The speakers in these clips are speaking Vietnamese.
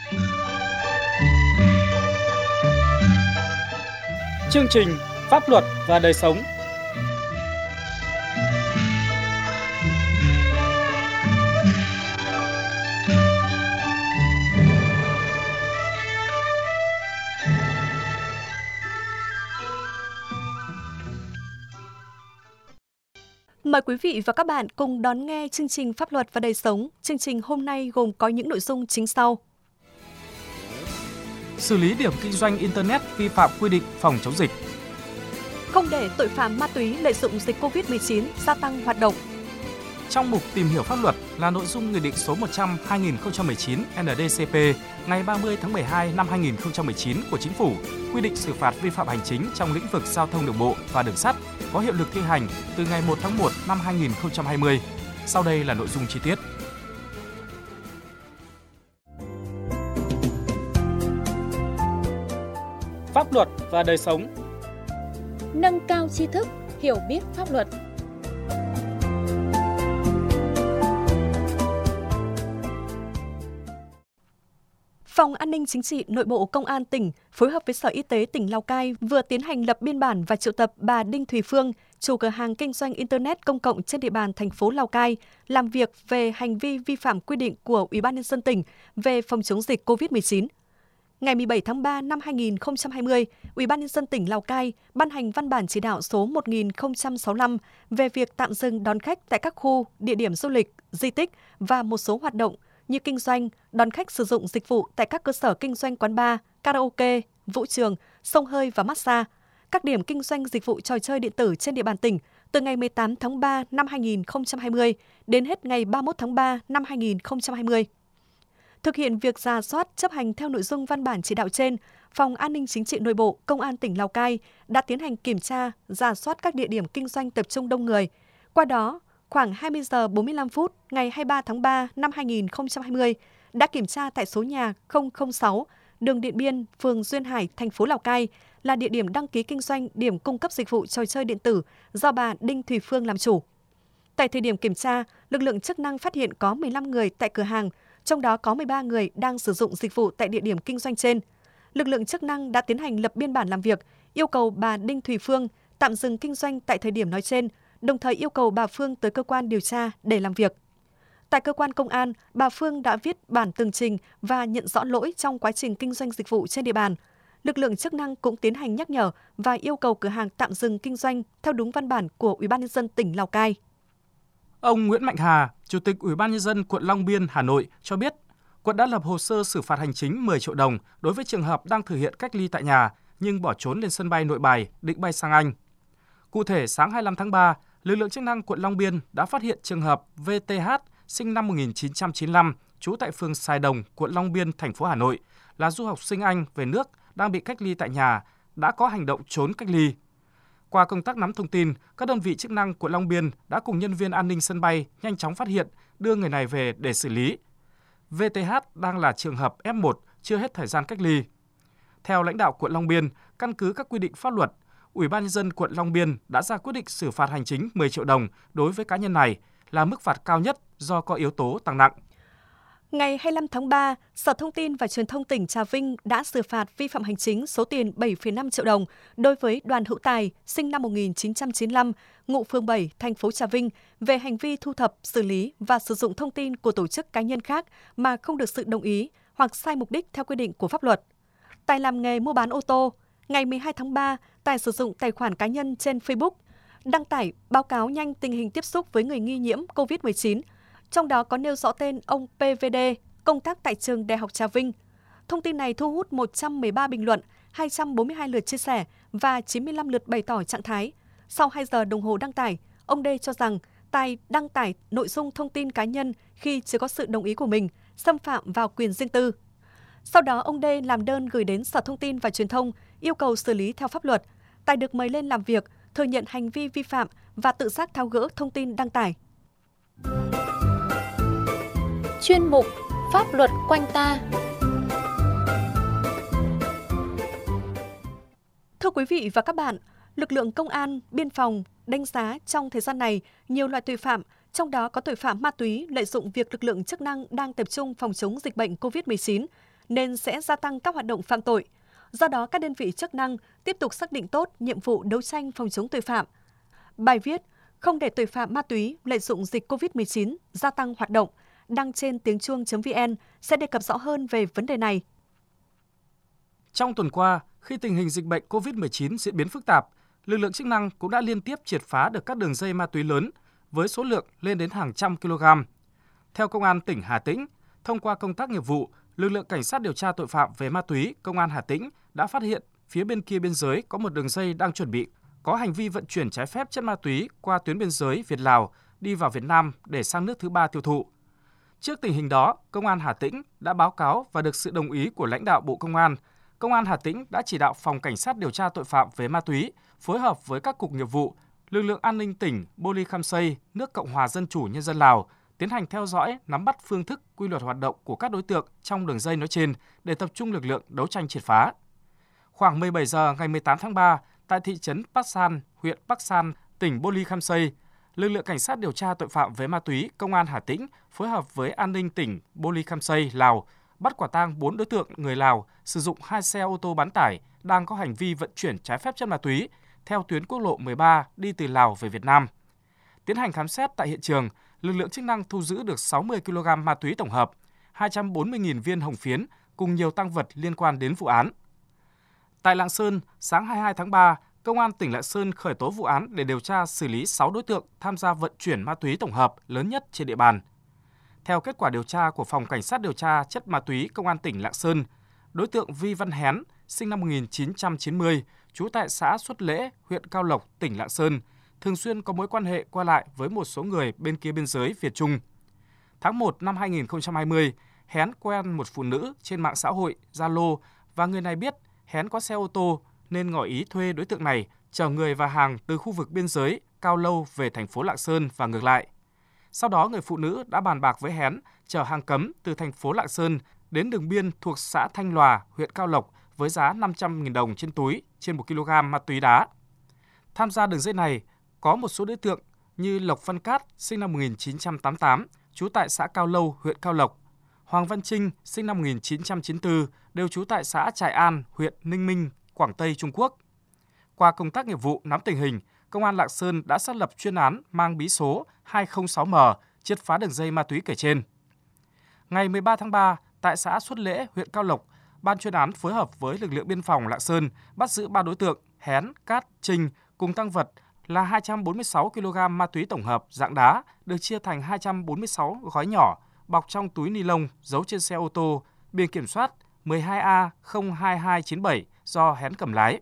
Chương trình Pháp luật và đời sống. Mời quý vị và các bạn cùng đón nghe chương trình Pháp luật và đời sống. Chương trình hôm nay gồm có những nội dung chính sau. Xử lý điểm kinh doanh Internet vi phạm quy định phòng chống dịch. Không để tội phạm ma túy lợi dụng dịch Covid-19 gia tăng hoạt động. Trong mục Tìm hiểu pháp luật là nội dung Nghị định số 100/2019 NĐ-CP ngày 30 tháng 12 năm 2019 của Chính phủ quy định xử phạt vi phạm hành chính trong lĩnh vực giao thông đường bộ và đường sắt có hiệu lực thi hành từ ngày 1 tháng 1 năm 2020. Sau đây là nội dung chi tiết. Pháp luật và đời sống. Nâng cao tri thức, hiểu biết pháp luật. Phòng An ninh Chính trị Nội bộ Công an tỉnh phối hợp với Sở Y tế tỉnh Lào Cai vừa tiến hành lập biên bản và triệu tập bà Đinh Thùy Phương, chủ cửa hàng kinh doanh Internet công cộng trên địa bàn thành phố Lào Cai, làm việc về hành vi vi phạm quy định của Ủy ban Nhân dân tỉnh về phòng chống dịch COVID-19. Ngày 17 tháng 3 năm 2020, Ủy ban Nhân dân tỉnh Lào Cai ban hành văn bản chỉ đạo số 1065 về việc tạm dừng đón khách tại các khu, địa điểm du lịch, di tích và một số hoạt động như kinh doanh, đón khách sử dụng dịch vụ tại các cơ sở kinh doanh quán bar, karaoke, vũ trường, xông hơi và massage, các điểm kinh doanh dịch vụ trò chơi điện tử trên địa bàn tỉnh từ ngày 18 tháng 3 năm 2020 đến hết ngày 31 tháng 3 năm 2020. Thực hiện việc rà soát chấp hành theo nội dung văn bản chỉ đạo trên, Phòng An ninh Chính trị Nội bộ Công an tỉnh Lào Cai đã tiến hành kiểm tra, rà soát các địa điểm kinh doanh tập trung đông người. Qua đó, khoảng 20 giờ 45 phút ngày 23 tháng 3 năm 2020 đã kiểm tra tại số nhà 006, đường Điện Biên, phường Duyên Hải, thành phố Lào Cai là địa điểm đăng ký kinh doanh điểm cung cấp dịch vụ trò chơi điện tử do bà Đinh Thùy Phương làm chủ. Tại thời điểm kiểm tra, lực lượng chức năng phát hiện có 15 người tại cửa hàng, trong đó có 13 người đang sử dụng dịch vụ tại địa điểm kinh doanh trên. Lực lượng chức năng đã tiến hành lập biên bản làm việc, yêu cầu bà Đinh Thùy Phương tạm dừng kinh doanh tại thời điểm nói trên, đồng thời yêu cầu bà Phương tới cơ quan điều tra để làm việc. Tại cơ quan công an, bà Phương đã viết bản tường trình và nhận rõ lỗi trong quá trình kinh doanh dịch vụ trên địa bàn. Lực lượng chức năng cũng tiến hành nhắc nhở và yêu cầu cửa hàng tạm dừng kinh doanh theo đúng văn bản của Ủy ban Nhân dân tỉnh Lào Cai. Ông Nguyễn Mạnh Hà, Chủ tịch Ủy ban Nhân dân quận Long Biên, Hà Nội cho biết, quận đã lập hồ sơ xử phạt hành chính 10 triệu đồng đối với trường hợp đang thực hiện cách ly tại nhà nhưng bỏ trốn lên sân bay Nội Bài định bay sang Anh. Cụ thể, sáng 25 tháng 3, lực lượng chức năng quận Long Biên đã phát hiện trường hợp VTH sinh năm 1995, trú tại phường Sài Đồng, quận Long Biên, thành phố Hà Nội, là du học sinh Anh về nước đang bị cách ly tại nhà, đã có hành động trốn cách ly. Qua công tác nắm thông tin, các đơn vị chức năng quận Long Biên đã cùng nhân viên an ninh sân bay nhanh chóng phát hiện, đưa người này về để xử lý. VTH đang là trường hợp F1 chưa hết thời gian cách ly. Theo lãnh đạo quận Long Biên, căn cứ các quy định pháp luật, Ủy ban Nhân dân quận Long Biên đã ra quyết định xử phạt hành chính 10 triệu đồng đối với cá nhân này, là mức phạt cao nhất do có yếu tố tăng nặng. Ngày 25 tháng 3, Sở Thông tin và Truyền thông tỉnh Trà Vinh đã xử phạt vi phạm hành chính số tiền 7,5 triệu đồng đối với Đoàn Hữu Tài, sinh năm 1995, ngụ phường 7, thành phố Trà Vinh, về hành vi thu thập, xử lý và sử dụng thông tin của tổ chức cá nhân khác mà không được sự đồng ý hoặc sai mục đích theo quy định của pháp luật. Tài làm nghề mua bán ô tô. Ngày 12 tháng 3, Tài sử dụng tài khoản cá nhân trên Facebook, đăng tải báo cáo nhanh tình hình tiếp xúc với người nghi nhiễm COVID-19, trong đó có nêu rõ tên ông PVD, công tác tại trường Đại học Trà Vinh. Thông tin này thu hút 113 bình luận, 242 lượt chia sẻ và 95 lượt bày tỏ trạng thái. Sau 2 giờ đồng hồ đăng tải, ông D cho rằng Tài đăng tải nội dung thông tin cá nhân khi chưa có sự đồng ý của mình, xâm phạm vào quyền riêng tư. Sau đó, ông D làm đơn gửi đến Sở Thông tin và Truyền thông, yêu cầu xử lý theo pháp luật. Tài được mời lên làm việc, thừa nhận hành vi vi phạm và tự giác tháo gỡ thông tin đăng tải. Chuyên mục Pháp luật quanh ta. Thưa quý vị và các bạn, lực lượng công an, biên phòng đánh giá trong thời gian này nhiều loại tội phạm, trong đó có tội phạm ma túy lợi dụng việc lực lượng chức năng đang tập trung phòng chống dịch bệnh COVID-19 nên sẽ gia tăng các hoạt động phạm tội. Do đó, các đơn vị chức năng tiếp tục xác định tốt nhiệm vụ đấu tranh phòng chống tội phạm. Bài viết "Không để tội phạm ma túy lợi dụng dịch COVID-19 gia tăng hoạt động" đăng trên tiếng chuông.vn sẽ đề cập rõ hơn về vấn đề này. Trong tuần qua, khi tình hình dịch bệnh COVID-19 diễn biến phức tạp, lực lượng chức năng cũng đã liên tiếp triệt phá được các đường dây ma túy lớn với số lượng lên đến hàng trăm kg. Theo Công an tỉnh Hà Tĩnh, thông qua công tác nghiệp vụ, lực lượng cảnh sát điều tra tội phạm về ma túy Công an Hà Tĩnh đã phát hiện phía bên kia biên giới có một đường dây đang chuẩn bị có hành vi vận chuyển trái phép chất ma túy qua tuyến biên giới Việt-Lào đi vào Việt Nam để sang nước thứ ba tiêu thụ. Trước tình hình đó, Công an Hà Tĩnh đã báo cáo và được sự đồng ý của lãnh đạo Bộ Công an Hà Tĩnh đã chỉ đạo Phòng Cảnh sát điều tra tội phạm về ma túy phối hợp với các cục nghiệp vụ, lực lượng an ninh tỉnh Bô Ly Khăm Xây, nước Cộng hòa Dân chủ Nhân dân Lào tiến hành theo dõi, nắm bắt phương thức, quy luật hoạt động của các đối tượng trong đường dây nói trên để tập trung lực lượng đấu tranh triệt phá. Khoảng 17 giờ ngày 18 tháng 3, tại thị trấn Bắc San, huyện Bắc San, tỉnh Bô Ly Khăm Xây, lực lượng cảnh sát điều tra tội phạm về ma túy Công an Hà Tĩnh phối hợp với an ninh tỉnh Bô Ly Khăm Xây, Lào bắt quả tang 4 đối tượng người Lào sử dụng 2 xe ô tô bán tải đang có hành vi vận chuyển trái phép chất ma túy theo tuyến quốc lộ 13 đi từ Lào về Việt Nam. Tiến hành khám xét tại hiện trường, lực lượng chức năng thu giữ được 60 kg ma túy tổng hợp, 240.000 viên hồng phiến cùng nhiều tang vật liên quan đến vụ án. Tại Lạng Sơn, sáng 22 tháng 3, Công an tỉnh Lạng Sơn khởi tố vụ án để điều tra xử lý 6 đối tượng tham gia vận chuyển ma túy tổng hợp lớn nhất trên địa bàn. Theo kết quả điều tra của Phòng Cảnh sát điều tra chất ma túy Công an tỉnh Lạng Sơn, đối tượng Vi Văn Hén, sinh năm 1990, trú tại xã Xuất Lễ, huyện Cao Lộc, tỉnh Lạng Sơn, thường xuyên có mối quan hệ qua lại với một số người bên kia biên giới Việt-Trung. Tháng 1 năm 2020, Hén quen một phụ nữ trên mạng xã hội Zalo và người này biết Hén có xe ô tô nên ngỏ ý thuê đối tượng này chở người và hàng từ khu vực biên giới Cao Lâu về thành phố Lạng Sơn và ngược lại. Sau đó, người phụ nữ đã bàn bạc với Hén chở hàng cấm từ thành phố Lạng Sơn đến đường biên thuộc xã Thanh Lòa, huyện Cao Lộc với giá 500.000 đồng trên túi trên 1 kg ma túy đá. Tham gia đường dây này có một số đối tượng như Lộc Văn Cát, sinh năm 1988, trú tại xã Cao Lâu, huyện Cao Lộc, Hoàng Văn Trinh, sinh năm 1994, đều trú tại xã Trại An, huyện Ninh Minh, Quảng Tây, Trung Quốc. Qua công tác nghiệp vụ nắm tình hình, Công an Lạng Sơn đã xác lập chuyên án mang bí số 206M, triệt phá đường dây ma túy kể trên. Ngày 13 tháng 3, tại xã Xuất Lễ, huyện Cao Lộc, ban chuyên án phối hợp với lực lượng biên phòng Lạng Sơn bắt giữ 3 đối tượng Hén, Cát, Trinh cùng tang vật là 246 kg ma túy tổng hợp dạng đá được chia thành 246 gói nhỏ bọc trong túi ni lông giấu trên xe ô tô biển kiểm soát 12A02297 do Hén cầm lái.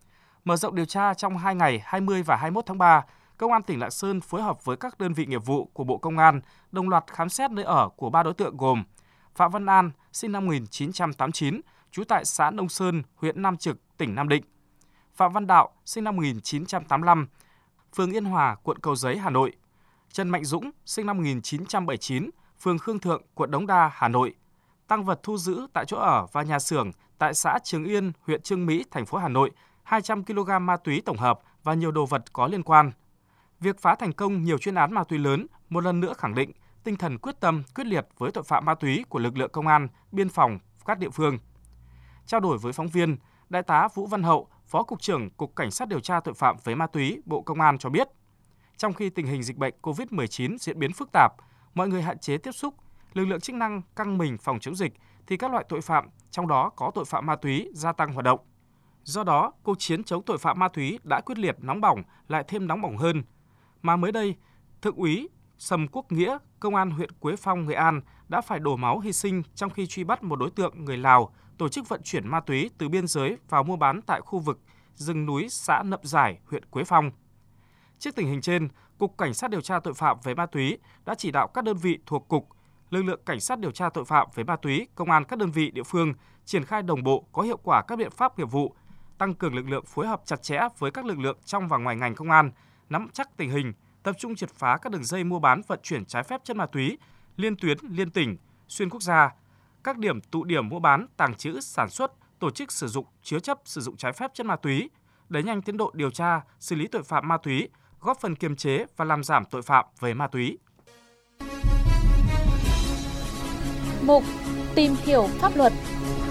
Mở rộng điều tra trong 2 ngày 20 và 21 tháng 3, Công an tỉnh Lạng Sơn phối hợp với các đơn vị nghiệp vụ của Bộ Công an đồng loạt khám xét nơi ở của 3 đối tượng gồm Phạm Văn An, sinh năm 1989, trú tại xã Nông Sơn, huyện Nam Trực, tỉnh Nam Định; Phạm Văn Đạo, sinh năm 1985, phường Yên Hòa, quận Cầu Giấy, Hà Nội; Trần Mạnh Dũng, sinh năm 1979, phường Khương Thượng, quận Đống Đa, Hà Nội. Tang vật thu giữ tại chỗ ở và nhà xưởng tại xã Trường Yên, huyện Chương Mỹ, thành phố Hà Nội, 200 kg ma túy tổng hợp và nhiều đồ vật có liên quan. Việc phá thành công nhiều chuyên án ma túy lớn một lần nữa khẳng định tinh thần quyết tâm, quyết liệt với tội phạm ma túy của lực lượng công an, biên phòng, các địa phương. Trao đổi với phóng viên, Đại tá Vũ Văn Hậu, Phó Cục trưởng Cục Cảnh sát điều tra tội phạm về ma túy, Bộ Công an cho biết, trong khi tình hình dịch bệnh COVID-19 diễn biến phức tạp, mọi người hạn chế tiếp xúc, lực lượng chức năng căng mình phòng chống dịch, thì các loại tội phạm, trong đó có tội phạm ma túy, gia tăng hoạt động. Do đó, cuộc chiến chống tội phạm ma túy đã quyết liệt nóng bỏng, lại thêm nóng bỏng hơn. Mà mới đây, Thượng úy Sầm Quốc Nghĩa, Công an huyện Quế Phong, Nghệ An đã phải đổ máu hy sinh trong khi truy bắt một đối tượng người Lào tổ chức vận chuyển ma túy từ biên giới vào mua bán tại khu vực rừng núi xã Nậm Giải, huyện Quế Phong. Trước tình hình trên, Cục Cảnh sát điều tra tội phạm về ma túy đã chỉ đạo các đơn vị thuộc Cục, lực lượng Cảnh sát điều tra tội phạm về ma túy, Công an các đơn vị địa phương triển khai đồng bộ có hiệu quả các biện pháp nghiệp vụ, tăng cường lực lượng phối hợp chặt chẽ với các lực lượng trong và ngoài ngành công an, nắm chắc tình hình, tập trung triệt phá các đường dây mua bán vận chuyển trái phép chất ma túy, liên tuyến, liên tỉnh, xuyên quốc gia, các điểm tụ điểm mua bán, tàng trữ, sản xuất, tổ chức sử dụng, chứa chấp sử dụng trái phép chất ma túy, đẩy nhanh tiến độ điều tra, xử lý tội phạm ma túy, góp phần kiềm chế và làm giảm tội phạm về ma túy. Mục Tìm hiểu pháp luật.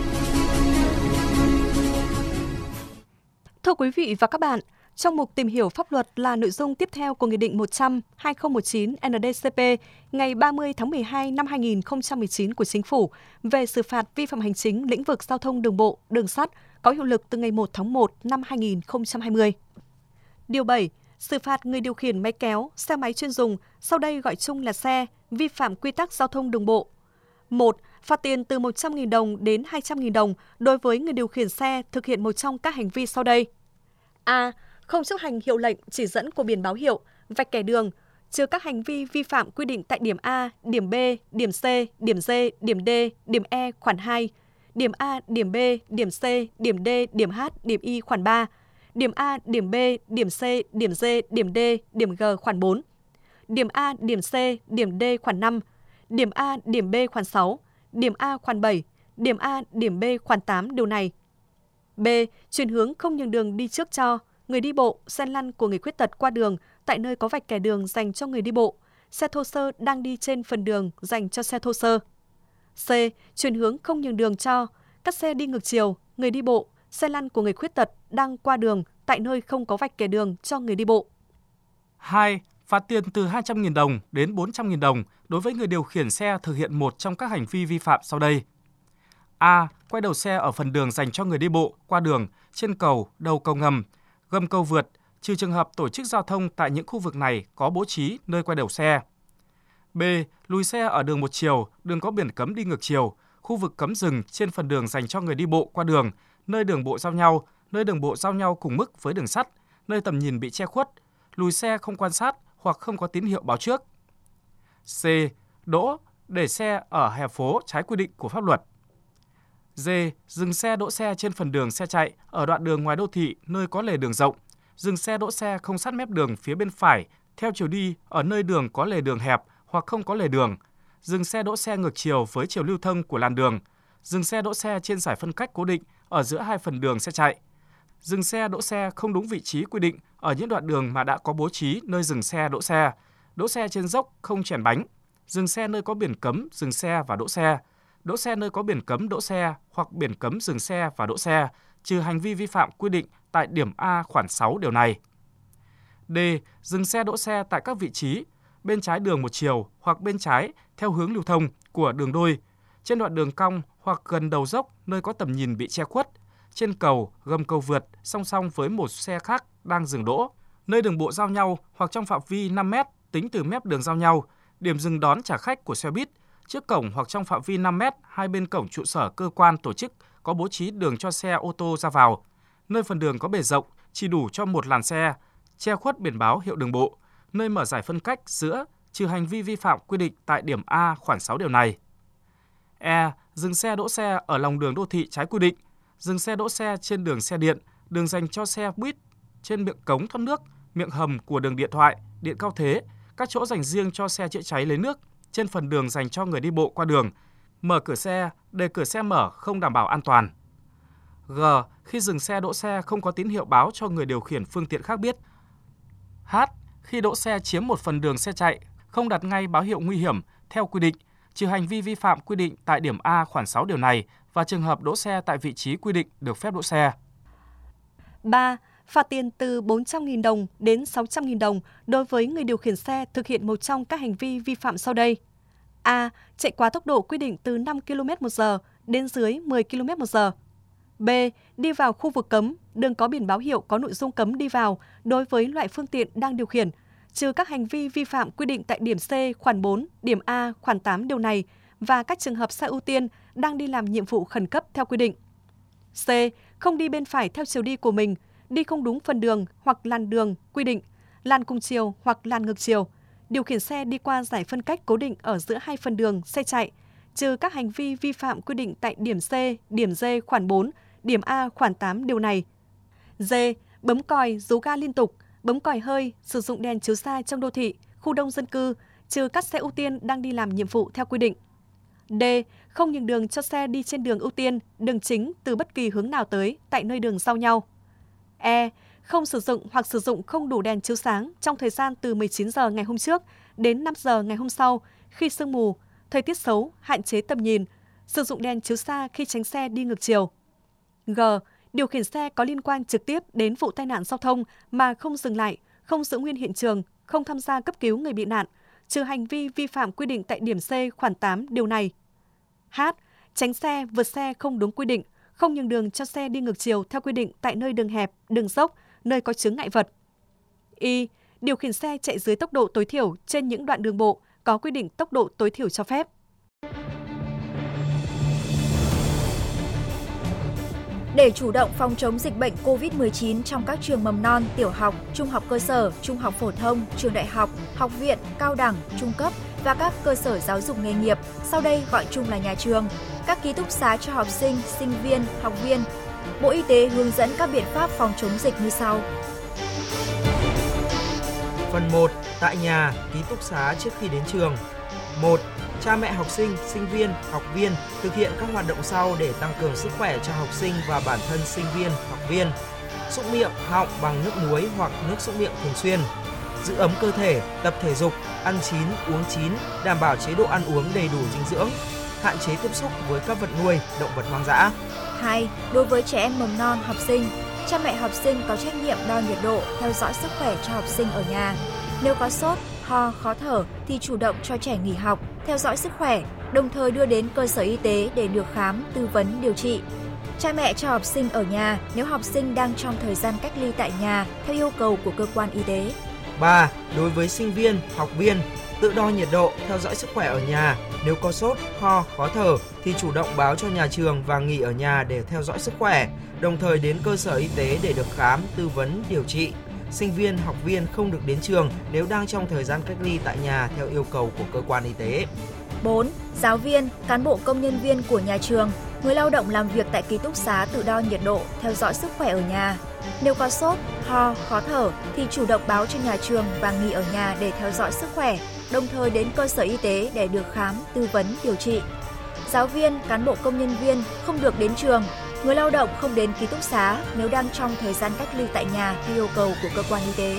Thưa quý vị và các bạn, trong mục tìm hiểu pháp luật là nội dung tiếp theo của Nghị định 100/2019 NDCP ngày 30 tháng 12 năm 2019 của Chính phủ về xử phạt vi phạm hành chính lĩnh vực giao thông đường bộ, đường sắt có hiệu lực từ ngày 1 tháng 1 năm 2020. Điều 7. Xử phạt người điều khiển máy kéo, xe máy chuyên dùng, sau đây gọi chung là xe, vi phạm quy tắc giao thông đường bộ. 1. Phạt tiền từ 100.000 đồng đến 200.000 đồng đối với người điều khiển xe thực hiện một trong các hành vi sau đây. A. Không chấp hành hiệu lệnh chỉ dẫn của biển báo hiệu, vạch kẻ đường, trừ các hành vi vi phạm quy định tại điểm A, điểm B, điểm C, điểm D, điểm D, điểm E khoản 2, điểm A, điểm B, điểm C, điểm D, điểm H, điểm I khoản 3, điểm A, điểm B, điểm C, điểm D, điểm D, điểm G khoản 4, điểm A, điểm C, điểm D khoản 5, điểm A, điểm B khoản 6, điểm A khoản 7, điểm A, điểm B khoản 8 điều này. B. Chuyển hướng không nhường đường đi trước cho người đi bộ, xe lăn của người khuyết tật qua đường tại nơi có vạch kẻ đường dành cho người đi bộ, xe thô sơ đang đi trên phần đường dành cho xe thô sơ. C. Chuyển hướng không nhường đường cho các xe đi ngược chiều, người đi bộ, xe lăn của người khuyết tật đang qua đường tại nơi không có vạch kẻ đường cho người đi bộ. 2. Phạt tiền từ 200.000 đồng đến 400.000 đồng đối với người điều khiển xe thực hiện một trong các hành vi vi phạm sau đây. A. Quay đầu xe ở phần đường dành cho người đi bộ qua đường, trên cầu, đầu cầu ngầm, gầm cầu vượt, trừ trường hợp tổ chức giao thông tại những khu vực này có bố trí nơi quay đầu xe. B. Lùi xe ở đường một chiều, đường có biển cấm đi ngược chiều, khu vực cấm dừng trên phần đường dành cho người đi bộ qua đường, nơi đường bộ giao nhau, nơi đường bộ giao nhau cùng mức với đường sắt, nơi tầm nhìn bị che khuất, lùi xe không quan sát hoặc không có tín hiệu báo trước. C. Đỗ, để xe ở hè phố trái quy định của pháp luật. D. Dừng xe đỗ xe trên phần đường xe chạy ở đoạn đường ngoài đô thị nơi có lề đường rộng, dừng xe đỗ xe không sát mép đường phía bên phải theo chiều đi ở nơi đường có lề đường hẹp hoặc không có lề đường, dừng xe đỗ xe ngược chiều với chiều lưu thông của làn đường, dừng xe đỗ xe trên giải phân cách cố định ở giữa hai phần đường xe chạy, dừng xe đỗ xe không đúng vị trí quy định ở những đoạn đường mà đã có bố trí nơi dừng xe đỗ xe trên dốc không chèn bánh, dừng xe nơi có biển cấm dừng xe và đỗ xe nơi có biển cấm đỗ xe hoặc biển cấm dừng xe và đỗ xe, trừ hành vi vi phạm quy định tại điểm A khoản 6 điều này. D. Dừng xe đỗ xe tại các vị trí bên trái đường một chiều hoặc bên trái theo hướng lưu thông của đường đôi, trên đoạn đường cong hoặc gần đầu dốc nơi có tầm nhìn bị che khuất, trên cầu, gầm cầu vượt song song với một xe khác đang dừng đỗ, nơi đường bộ giao nhau hoặc trong phạm vi 5 m tính từ mép đường giao nhau, điểm dừng đón trả khách của xe buýt, trước cổng hoặc trong phạm vi 5 m hai bên cổng trụ sở cơ quan tổ chức có bố trí đường cho xe ô tô ra vào, nơi phần đường có bề rộng chỉ đủ cho một làn xe, che khuất biển báo hiệu đường bộ, nơi mở giải phân cách giữa, trừ hành vi vi phạm quy định tại điểm A khoản 6 điều này. E. Dừng xe đỗ xe ở lòng đường đô thị trái quy định, dừng xe đỗ xe trên đường xe điện, đường dành cho xe buýt, trên miệng cống thoát nước, miệng hầm của đường điện thoại, điện cao thế, các chỗ dành riêng cho xe chữa cháy lấy nước, trên phần đường dành cho người đi bộ qua đường, mở cửa xe, để cửa xe mở không đảm bảo an toàn. G. Khi dừng xe đỗ xe không có tín hiệu báo cho người điều khiển phương tiện khác biết. H. Khi đỗ xe chiếm một phần đường xe chạy, không đặt ngay báo hiệu nguy hiểm theo quy định, trừ hành vi vi phạm quy định tại điểm A khoản 6 điều này và trường hợp đỗ xe tại vị trí quy định được phép đỗ xe. 3. Phạt tiền từ 400.000 đồng đến 600.000 đồng đối với người điều khiển xe thực hiện một trong các hành vi vi phạm sau đây. A. Chạy quá tốc độ quy định từ 5 km/h đến dưới 10 km/h. B. Đi vào khu vực cấm, đường có biển báo hiệu có nội dung cấm đi vào đối với loại phương tiện đang điều khiển, trừ các hành vi vi phạm quy định tại điểm C khoản 4, điểm A khoản 8 điều này và các trường hợp xe ưu tiên đang đi làm nhiệm vụ khẩn cấp theo quy định. C. Không đi bên phải theo chiều đi của mình, đi không đúng phần đường hoặc làn đường quy định, làn cùng chiều hoặc làn ngược chiều, điều khiển xe đi qua giải phân cách cố định ở giữa hai phần đường xe chạy, trừ các hành vi vi phạm quy định tại điểm C, điểm D khoản 4, điểm A khoản 8 điều này. D. Bấm còi, rú ga liên tục, bấm còi hơi, sử dụng đèn chiếu xa trong đô thị, khu đông dân cư, trừ các xe ưu tiên đang đi làm nhiệm vụ theo quy định. D. Không nhường đường cho xe đi trên đường ưu tiên, đường chính từ bất kỳ hướng nào tới tại nơi đường giao nhau. E. Không sử dụng hoặc sử dụng không đủ đèn chiếu sáng trong thời gian từ 19 giờ ngày hôm trước đến 5 giờ ngày hôm sau khi sương mù, thời tiết xấu, hạn chế tầm nhìn, sử dụng đèn chiếu xa khi tránh xe đi ngược chiều. G. điều khiển xe có liên quan trực tiếp đến vụ tai nạn giao thông mà không dừng lại, không giữ nguyên hiện trường, không tham gia cấp cứu người bị nạn, trừ hành vi vi phạm quy định tại điểm C khoản 8 điều này. H. Tránh xe, vượt xe không đúng quy định, không nhường đường cho xe đi ngược chiều theo quy định tại nơi đường hẹp, đường dốc, nơi có chướng ngại vật. Y. Điều khiển xe chạy dưới tốc độ tối thiểu trên những đoạn đường bộ có quy định tốc độ tối thiểu cho phép. Để chủ động phòng chống dịch bệnh COVID-19 trong các trường mầm non, tiểu học, trung học cơ sở, trung học phổ thông, trường đại học, học viện, cao đẳng, trung cấp và các cơ sở giáo dục nghề nghiệp, sau đây gọi chung là nhà trường, các ký túc xá cho học sinh, sinh viên, học viên, Bộ Y tế hướng dẫn các biện pháp phòng chống dịch như sau. Phần 1. Tại nhà, ký túc xá trước khi đến trường. 1. Cha mẹ học sinh, sinh viên, học viên thực hiện các hoạt động sau để tăng cường sức khỏe cho học sinh và bản thân sinh viên, học viên. Súc miệng, họng bằng nước muối hoặc nước súc miệng thường xuyên. Giữ ấm cơ thể, tập thể dục, ăn chín, uống chín, đảm bảo chế độ ăn uống đầy đủ dinh dưỡng. Hạn chế tiếp xúc với các vật nuôi, động vật hoang dã. 2. Đối với trẻ em mầm non, học sinh, cha mẹ học sinh có trách nhiệm đo nhiệt độ, theo dõi sức khỏe cho học sinh ở nhà. Nếu có sốt, ho, khó thở thì chủ động cho trẻ nghỉ học, theo dõi sức khỏe, đồng thời đưa đến cơ sở y tế để được khám, tư vấn, điều trị. Cha mẹ cho học sinh ở nhà nếu học sinh đang trong thời gian cách ly tại nhà theo yêu cầu của cơ quan y tế. 3. Đối với sinh viên, học viên, tự đo nhiệt độ, theo dõi sức khỏe ở nhà. Nếu có sốt, ho, khó thở thì chủ động báo cho nhà trường và nghỉ ở nhà để theo dõi sức khỏe, đồng thời đến cơ sở y tế để được khám, tư vấn, điều trị. Sinh viên, học viên không được đến trường nếu đang trong thời gian cách ly tại nhà theo yêu cầu của cơ quan y tế. 4. Giáo viên, cán bộ công nhân viên của nhà trường, người lao động làm việc tại ký túc xá tự đo nhiệt độ, theo dõi sức khỏe ở nhà. Nếu có sốt, ho, khó thở thì chủ động báo cho nhà trường và nghỉ ở nhà để theo dõi sức khỏe, đồng thời đến cơ sở y tế để được khám, tư vấn, điều trị. Giáo viên, cán bộ công nhân viên không được đến trường, người lao động không đến ký túc xá nếu đang trong thời gian cách ly tại nhà theo yêu cầu của cơ quan y tế.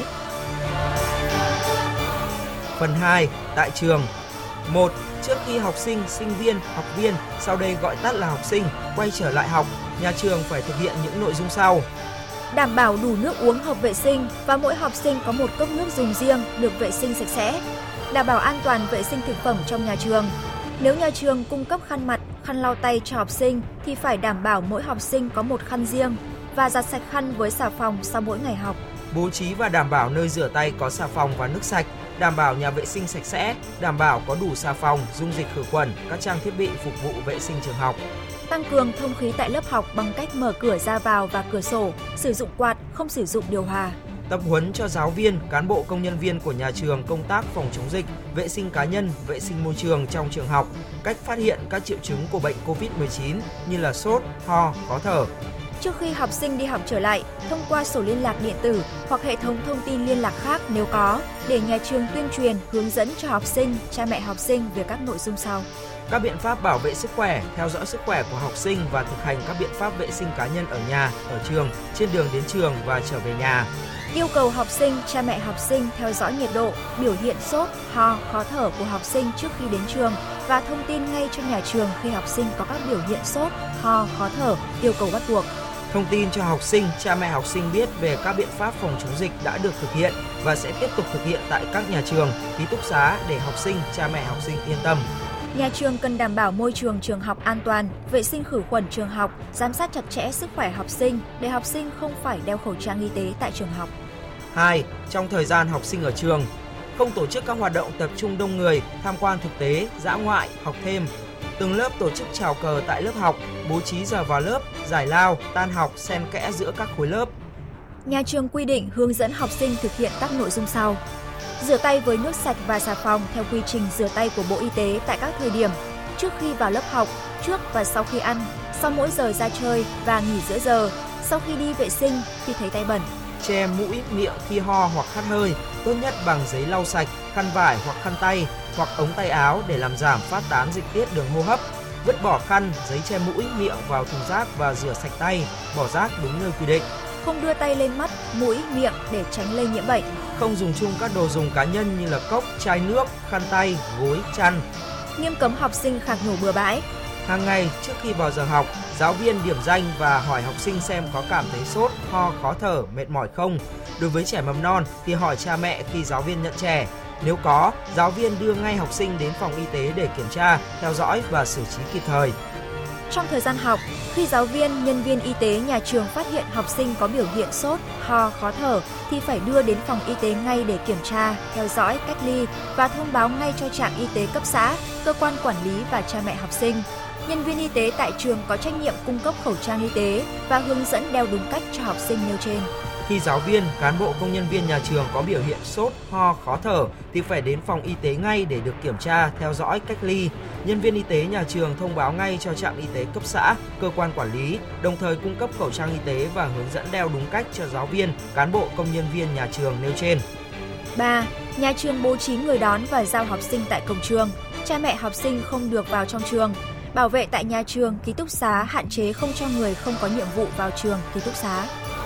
Phần 2. Tại trường. 1. Trước khi học sinh, sinh viên, học viên, sau đây gọi tắt là học sinh, quay trở lại học, nhà trường phải thực hiện những nội dung sau. Đảm bảo đủ nước uống hợp vệ sinh và mỗi học sinh có một cốc nước dùng riêng được vệ sinh sạch sẽ. Đảm bảo an toàn vệ sinh thực phẩm trong nhà trường. Nếu nhà trường cung cấp khăn mặt, khăn lau tay cho học sinh thì phải đảm bảo mỗi học sinh có một khăn riêng và giặt sạch khăn với xà phòng sau mỗi ngày học. Bố trí và đảm bảo nơi rửa tay có xà phòng và nước sạch, đảm bảo nhà vệ sinh sạch sẽ, đảm bảo có đủ xà phòng, dung dịch khử khuẩn, các trang thiết bị phục vụ vệ sinh trường học. Tăng cường thông khí tại lớp học bằng cách mở cửa ra vào và cửa sổ, sử dụng quạt, không sử dụng điều hòa. Tập huấn cho giáo viên, cán bộ công nhân viên của nhà trường công tác phòng chống dịch, vệ sinh cá nhân, vệ sinh môi trường trong trường học, cách phát hiện các triệu chứng của bệnh COVID-19 như là sốt, ho, khó thở. Trước khi học sinh đi học trở lại, thông qua sổ liên lạc điện tử hoặc hệ thống thông tin liên lạc khác nếu có, để nhà trường tuyên truyền, hướng dẫn cho học sinh, cha mẹ học sinh về các nội dung sau. Các biện pháp bảo vệ sức khỏe, theo dõi sức khỏe của học sinh và thực hành các biện pháp vệ sinh cá nhân ở nhà, ở trường, trên đường đến trường và trở về nhà. Yêu cầu học sinh, cha mẹ học sinh theo dõi nhiệt độ, biểu hiện sốt, ho, khó thở của học sinh trước khi đến trường và thông tin ngay cho nhà trường khi học sinh có các biểu hiện sốt, ho, khó thở, yêu cầu bắt buộc. Thông tin cho học sinh, cha mẹ học sinh biết về các biện pháp phòng chống dịch đã được thực hiện và sẽ tiếp tục thực hiện tại các nhà trường, ký túc xá để học sinh, cha mẹ học sinh yên tâm. Nhà trường cần đảm bảo môi trường trường học an toàn, vệ sinh khử khuẩn trường học, giám sát chặt chẽ sức khỏe học sinh để học sinh không phải đeo khẩu trang y tế tại trường học. 2. Trong thời gian học sinh ở trường, không tổ chức các hoạt động tập trung đông người, tham quan thực tế, dã ngoại, học thêm. Từng lớp tổ chức chào cờ tại lớp học, bố trí giờ vào lớp, giải lao, tan học xen kẽ giữa các khối lớp. Nhà trường quy định hướng dẫn học sinh thực hiện các nội dung sau. Rửa tay với nước sạch và xà phòng theo quy trình rửa tay của Bộ Y tế tại các thời điểm trước khi vào lớp học, trước và sau khi ăn, sau mỗi giờ ra chơi và nghỉ giữa giờ, sau khi đi vệ sinh, khi thấy tay bẩn. Che mũi, miệng khi ho hoặc hắt hơi, tốt nhất bằng giấy lau sạch, khăn vải hoặc khăn tay hoặc ống tay áo để làm giảm phát tán dịch tiết đường hô hấp. Vứt bỏ khăn, giấy che mũi, miệng vào thùng rác và rửa sạch tay, bỏ rác đúng nơi quy định. Không đưa tay lên mắt, mũi, miệng để tránh lây nhiễm bệnh. Không dùng chung các đồ dùng cá nhân như là cốc, chai nước, khăn tay, gối, chăn. Nghiêm cấm học sinh khạc nhổ bừa bãi. Hàng ngày trước khi vào giờ học, giáo viên điểm danh và hỏi học sinh xem có cảm thấy sốt, ho, khó thở, mệt mỏi không. Đối với trẻ mầm non thì hỏi cha mẹ khi giáo viên nhận trẻ. Nếu có, giáo viên đưa ngay học sinh đến phòng y tế để kiểm tra, theo dõi và xử trí kịp thời. Trong thời gian học, khi giáo viên, nhân viên y tế nhà trường phát hiện học sinh có biểu hiện sốt, ho, khó thở thì phải đưa đến phòng y tế ngay để kiểm tra, theo dõi, cách ly và thông báo ngay cho trạm y tế cấp xã, cơ quan quản lý và cha mẹ học sinh. Nhân viên y tế tại trường có trách nhiệm cung cấp khẩu trang y tế và hướng dẫn đeo đúng cách cho học sinh nêu trên. Khi giáo viên, cán bộ công nhân viên nhà trường có biểu hiện sốt, ho, khó thở thì phải đến phòng y tế ngay để được kiểm tra, theo dõi, cách ly. Nhân viên y tế nhà trường thông báo ngay cho trạm y tế cấp xã, cơ quan quản lý, đồng thời cung cấp khẩu trang y tế và hướng dẫn đeo đúng cách cho giáo viên, cán bộ công nhân viên nhà trường nêu trên. 3. Nhà trường bố trí người đón và giao học sinh tại cổng trường. Cha mẹ học sinh không được vào trong trường. Bảo vệ tại nhà trường, ký túc xá hạn chế không cho người không có nhiệm vụ vào trường, ký túc xá.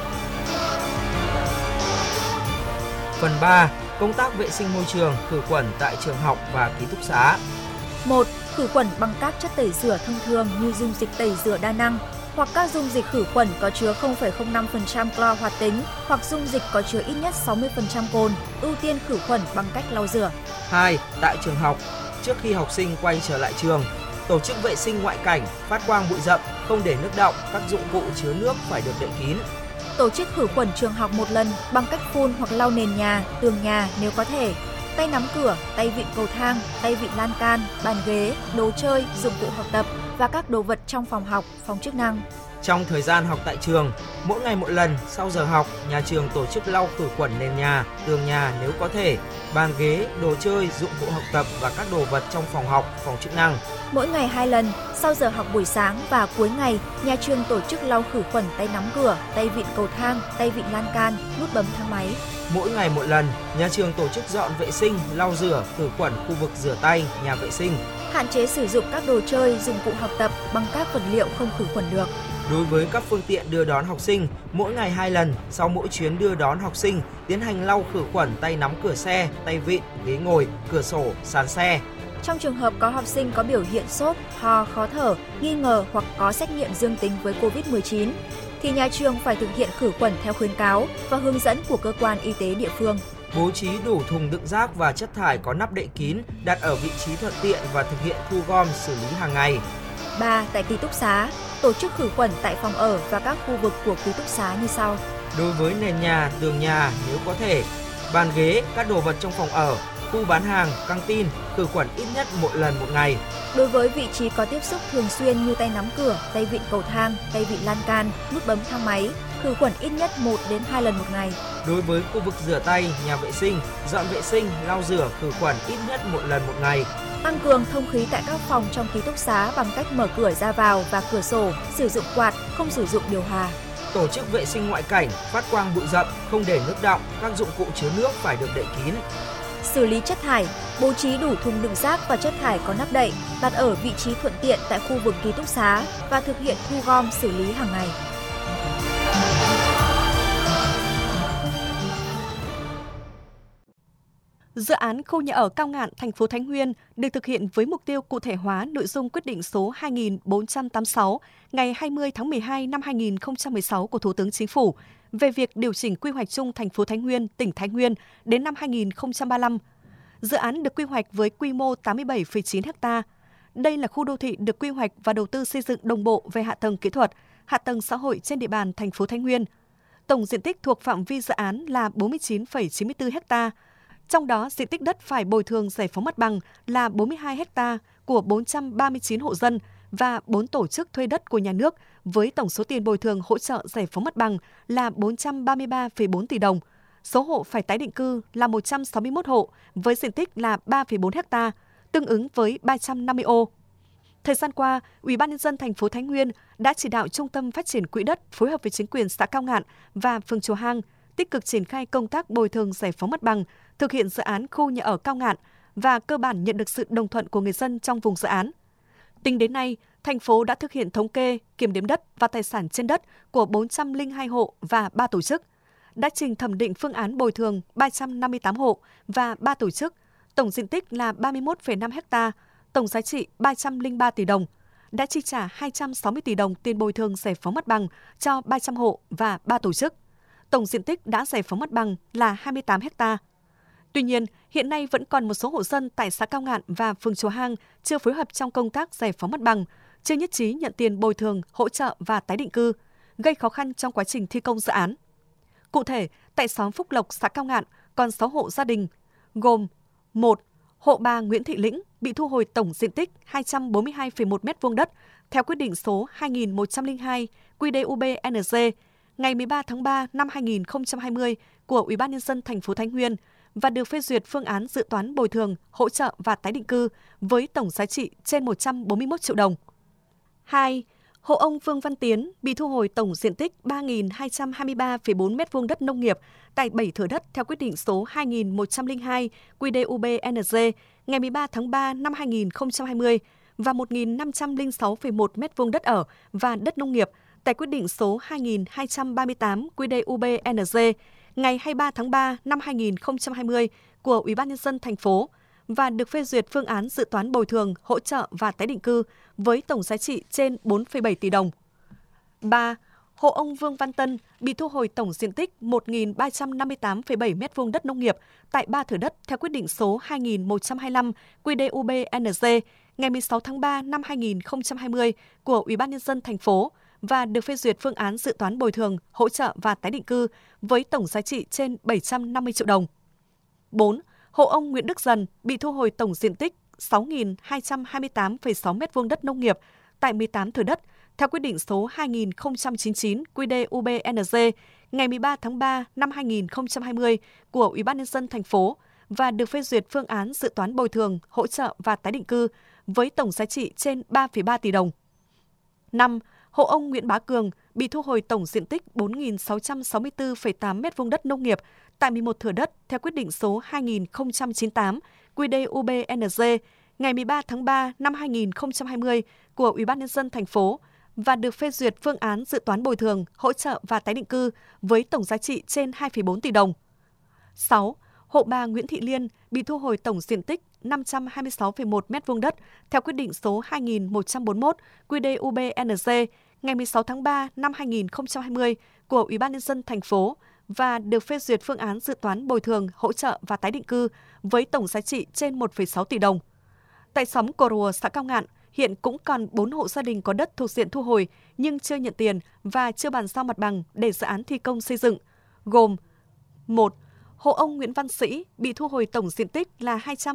Phần 3. Công tác vệ sinh môi trường, khử khuẩn tại trường học và ký túc xá. 1. Khử khuẩn bằng các chất tẩy rửa thông thường như dung dịch tẩy rửa đa năng hoặc các dung dịch khử khuẩn có chứa 0,05% clo hoạt tính hoặc dung dịch có chứa ít nhất 60% cồn, ưu tiên khử khuẩn bằng cách lau rửa. 2. Tại trường học, trước khi học sinh quay trở lại trường, tổ chức vệ sinh ngoại cảnh, phát quang bụi rậm, không để nước đọng, các dụng cụ chứa nước phải được đậy kín. Tổ chức khử khuẩn trường học một lần bằng cách phun hoặc lau nền nhà, tường nhà nếu có thể. Tay nắm cửa, tay vịn cầu thang, tay vịn lan can, bàn ghế, đồ chơi, dụng cụ học tập và các đồ vật trong phòng học, phòng chức năng. Trong thời gian học tại trường, mỗi ngày một lần sau giờ học, nhà trường tổ chức lau khử khuẩn nền nhà, tường nhà nếu có thể, bàn ghế, đồ chơi, dụng cụ học tập và các đồ vật trong phòng học, phòng chức năng. Mỗi ngày 2 lần, sau giờ học buổi sáng và cuối ngày, nhà trường tổ chức lau khử khuẩn tay nắm cửa, tay vịn cầu thang, tay vịn lan can, nút bấm thang máy. Mỗi ngày một lần, nhà trường tổ chức dọn vệ sinh, lau rửa, khử khuẩn khu vực rửa tay, nhà vệ sinh. Hạn chế sử dụng các đồ chơi, dụng cụ học tập bằng các vật liệu không khử khuẩn được. Đối với các phương tiện đưa đón học sinh, mỗi ngày 2 lần, sau mỗi chuyến đưa đón học sinh, tiến hành lau khử khuẩn tay nắm cửa xe, tay vịn, ghế ngồi, cửa sổ, sàn xe. Trong trường hợp có học sinh có biểu hiện sốt, ho, khó thở, nghi ngờ hoặc có xét nghiệm dương tính với COVID-19, thì nhà trường phải thực hiện khử khuẩn theo khuyến cáo và hướng dẫn của cơ quan y tế địa phương. Bố trí đủ thùng đựng rác và chất thải có nắp đậy kín, đặt ở vị trí thuận tiện và thực hiện thu gom xử lý hàng ngày. 3. Tại ký túc xá, tổ chức khử khuẩn tại phòng ở và các khu vực của ký túc xá như sau. Đối với nền nhà, tường nhà nếu có thể, bàn ghế, các đồ vật trong phòng ở, khu bán hàng, căng tin, khử khuẩn ít nhất một lần một ngày. Đối với vị trí có tiếp xúc thường xuyên như tay nắm cửa, tay vịn cầu thang, tay vịn lan can, nút bấm thang máy, khử khuẩn ít nhất 1 đến 2 lần một ngày. Đối với khu vực rửa tay, nhà vệ sinh, dọn vệ sinh, lau rửa, khử khuẩn ít nhất một lần một ngày. Tăng cường thông khí tại các phòng trong ký túc xá bằng cách mở cửa ra vào và cửa sổ, sử dụng quạt, không sử dụng điều hòa. Tổ chức vệ sinh ngoại cảnh, phát quang bụi rậm, không để nước đọng, các dụng cụ chứa nước phải được đậy kín. Xử lý chất thải, bố trí đủ thùng đựng rác và chất thải có nắp đậy, đặt ở vị trí thuận tiện tại khu vực ký túc xá và thực hiện thu gom xử lý hàng ngày. Dự án khu nhà ở Cao Ngạn, thành phố Thái Nguyên được thực hiện với mục tiêu cụ thể hóa nội dung quyết định số 2486 ngày 20 tháng 12 năm 2016 của Thủ tướng Chính phủ về việc điều chỉnh quy hoạch chung thành phố Thái Nguyên, tỉnh Thái Nguyên đến năm 2035. Dự án được quy hoạch với quy mô 87,9 ha. Đây là khu đô thị được quy hoạch và đầu tư xây dựng đồng bộ về hạ tầng kỹ thuật, hạ tầng xã hội trên địa bàn thành phố Thái Nguyên. Tổng diện tích thuộc phạm vi dự án là 49,94 ha. Trong đó, diện tích đất phải bồi thường giải phóng mặt bằng là 42 ha của 439 hộ dân và 4 tổ chức thuê đất của nhà nước với tổng số tiền bồi thường hỗ trợ giải phóng mặt bằng là 433,4 tỷ đồng. Số hộ phải tái định cư là 161 hộ với diện tích là 3,4 ha, tương ứng với 350 ô. Thời gian qua, Ủy ban nhân dân thành phố Thái Nguyên đã chỉ đạo Trung tâm Phát triển Quỹ đất phối hợp với chính quyền xã Cao Ngạn và phường Chùa Hang tích cực triển khai công tác bồi thường giải phóng mặt bằng, thực hiện dự án khu nhà ở Cao Ngạn và cơ bản nhận được sự đồng thuận của người dân trong vùng dự án. Tính đến nay, thành phố đã thực hiện thống kê, kiểm đếm đất và tài sản trên đất của 402 hộ và 3 tổ chức, đã trình thẩm định phương án bồi thường 358 hộ và 3 tổ chức, tổng diện tích là 31,5 ha, tổng giá trị 303 tỷ đồng, đã chi trả 260 tỷ đồng tiền bồi thường giải phóng mặt bằng cho 300 hộ và 3 tổ chức. Tổng diện tích đã giải phóng mặt bằng là 28 ha. Tuy nhiên, hiện nay vẫn còn một số hộ dân tại xã Cao Ngạn và phường Chùa Hang chưa phối hợp trong công tác giải phóng mặt bằng, chưa nhất trí nhận tiền bồi thường, hỗ trợ và tái định cư, gây khó khăn trong quá trình thi công dự án. Cụ thể, tại xóm Phúc Lộc, xã Cao Ngạn còn 6 hộ gia đình, gồm 1. Hộ bà Nguyễn Thị Lĩnh bị thu hồi tổng diện tích 242,1 m2 đất theo quyết định số 2102 QĐ-UB-NG ngày 13 tháng 3 năm 2020 của Ủy ban nhân dân thành phố Thái Nguyên và được phê duyệt phương án dự toán bồi thường, hỗ trợ và tái định cư với tổng giá trị trên 141 triệu đồng. 2. Hộ ông Vương Văn Tiến bị thu hồi tổng diện tích 3.223,4 m2 đất nông nghiệp tại 7 thửa đất theo quyết định số 2102 QĐ-UB-NG ngày 13 tháng 3 năm 2020 và 1.506,1 m2 đất ở và đất nông nghiệp tại quyết định số 2238 QĐ-UB-NG ngày 23 tháng 3 năm 2020 của Ủy ban nhân dân thành phố và được phê duyệt phương án dự toán bồi thường, hỗ trợ và tái định cư với tổng giá trị trên 4,7 tỷ đồng. 3. Hộ ông Vương Văn Tân bị thu hồi tổng diện tích 1.358,7 m2 đất nông nghiệp tại 3 thửa đất theo quyết định số 2125 QĐ-UB-NG ngày 16 tháng 3 năm 2020 của Ủy ban nhân dân thành phố và được phê duyệt phương án dự toán bồi thường, hỗ trợ và tái định cư với tổng giá trị trên 750 triệu đồng. 4. Hộ ông Nguyễn Đức Dần bị thu hồi tổng diện tích 6.228,6 m2 đất nông nghiệp tại 18 thửa đất theo quyết định số 2099 QĐ-UB-NG ngày 13 tháng 3 năm 2020 của Ủy ban nhân dân thành phố và được phê duyệt phương án dự toán bồi thường, hỗ trợ và tái định cư với tổng giá trị trên 3,3 tỷ đồng. 5. Hộ ông Nguyễn Bá Cường bị thu hồi tổng diện tích 4.664,8 m2 đất nông nghiệp tại 11 thửa đất theo quyết định số 2098 QĐ-UB-NG ngày 13 tháng 3 năm 2020 của Ủy ban nhân dân thành phố và được phê duyệt phương án dự toán bồi thường, hỗ trợ và tái định cư với tổng giá trị trên 2,4 tỷ đồng. 6. Hộ bà Nguyễn Thị Liên bị thu hồi tổng diện tích 526,1 m2 đất theo quyết định số 2141 QĐ-UB-NG ngày 16 tháng 3 năm 2020 của Ủy ban nhân dân thành phố và được phê duyệt phương án dự toán bồi thường, hỗ trợ và tái định cư với tổng giá trị trên 1,6 tỷ đồng. Tại xóm Cò Rùa, xã Cao Ngạn, hiện cũng còn 4 hộ gia đình có đất thuộc diện thu hồi nhưng chưa nhận tiền và chưa bàn giao mặt bằng để dự án thi công xây dựng, gồm 1. Hộ ông Nguyễn Văn Sĩ bị thu hồi tổng diện tích là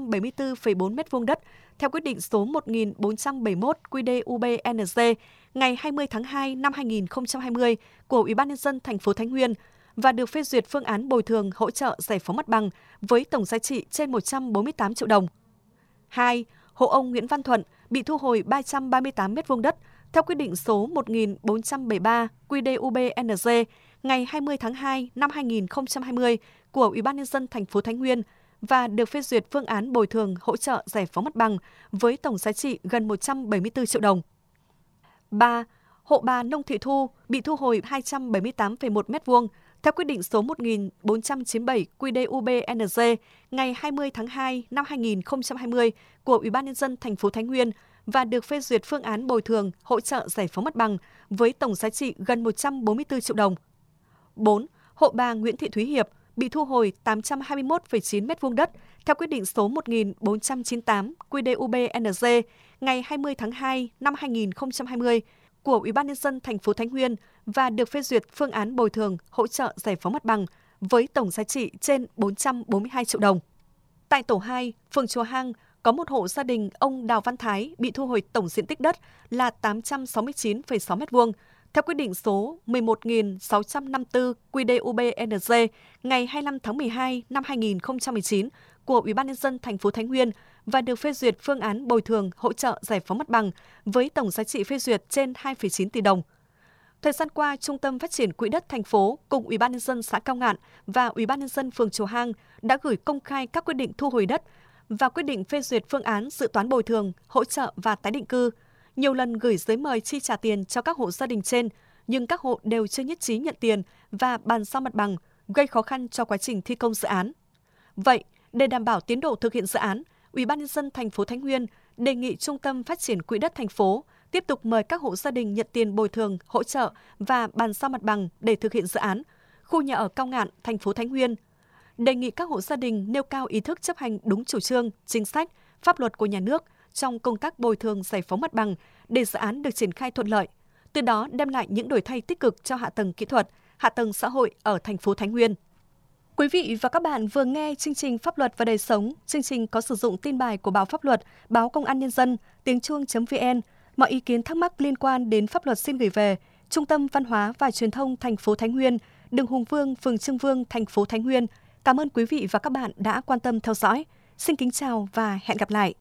274,4 m2 đất theo quyết định số 1471 QĐ-UB-NG ngày 20 tháng 2 năm 2020 của Ủy ban nhân dân thành phố Thái Nguyên và được phê duyệt phương án bồi thường, hỗ trợ giải phóng mặt bằng với tổng giá trị trên 148 triệu đồng. 2. Hộ ông Nguyễn Văn Thuận bị thu hồi 338 m2 đất theo quyết định số 1473 QĐ-UB-NG ngày 20 tháng 2 năm 2020 của Ủy ban nhân dân thành phố Thái Nguyên và được phê duyệt phương án bồi thường, hỗ trợ giải phóng mặt bằng với tổng giá trị gần 174 triệu đồng. 3. Hộ bà Nông Thị Thu bị thu hồi 278,1 m2 theo quyết định số 1497 QĐ-UB-NG ngày 20 tháng 2 năm 2020 của Ủy ban nhân dân thành phố Thái Nguyên và được phê duyệt phương án bồi thường, hỗ trợ giải phóng mặt bằng với tổng giá trị gần 144 triệu đồng. 4. Hộ bà Nguyễn Thị Thúy Hiệp bị thu hồi 821,9 m2 đất theo quyết định số 1498 QĐ-UB-NG ngày 20 tháng 2 năm 2020 của Ủy ban nhân dân thành phố Thái Nguyên và được phê duyệt phương án bồi thường, hỗ trợ giải phóng mặt bằng với tổng giá trị trên 442 triệu đồng. Tại tổ 2, phường Chùa Hang có một hộ gia đình ông Đào Văn Thái bị thu hồi tổng diện tích đất là 869,6 m2 theo quyết định số 11.654 QĐ-UB-NG ngày 25 tháng 12 năm 2019 của Ủy ban nhân dân thành phố Thái Nguyên và được phê duyệt phương án bồi thường, hỗ trợ giải phóng mặt bằng với tổng giá trị phê duyệt trên 2,9 tỷ đồng. Thời gian qua, Trung tâm Phát triển Quỹ đất thành phố cùng Ủy ban nhân dân xã Cao Ngạn và Ủy ban nhân dân phường Chùa Hang đã gửi công khai các quyết định thu hồi đất và quyết định phê duyệt phương án dự toán bồi thường, hỗ trợ và tái định cư. Nhiều lần gửi giấy mời chi trả tiền cho các hộ gia đình trên, nhưng các hộ đều chưa nhất trí nhận tiền và bàn giao mặt bằng, gây khó khăn cho quá trình thi công dự án. Vậy, để đảm bảo tiến độ thực hiện dự án, Ủy ban nhân dân thành phố Thái Nguyên đề nghị Trung tâm Phát triển Quỹ đất thành phố tiếp tục mời các hộ gia đình nhận tiền bồi thường, hỗ trợ và bàn giao mặt bằng để thực hiện dự án khu nhà ở Cao Ngạn, thành phố Thái Nguyên. Đề nghị các hộ gia đình nêu cao ý thức chấp hành đúng chủ trương, chính sách, pháp luật của nhà nước trong công tác bồi thường giải phóng mặt bằng để dự án được triển khai thuận lợi, từ đó đem lại những đổi thay tích cực cho hạ tầng kỹ thuật, hạ tầng xã hội ở thành phố Thái Nguyên. Quý vị và các bạn vừa nghe chương trình Pháp luật và đời sống. Chương trình có sử dụng tin bài của báo Pháp luật, báo Công an Nhân dân, tiếng chuông.vn. Mọi ý kiến thắc mắc liên quan đến pháp luật xin gửi về Trung tâm Văn hóa và Truyền thông thành phố Thái Nguyên, đường Hùng Vương, phường Trương Vương, thành phố Thái Nguyên. Cảm ơn quý vị và các bạn đã quan tâm theo dõi. Xin kính chào và hẹn gặp lại.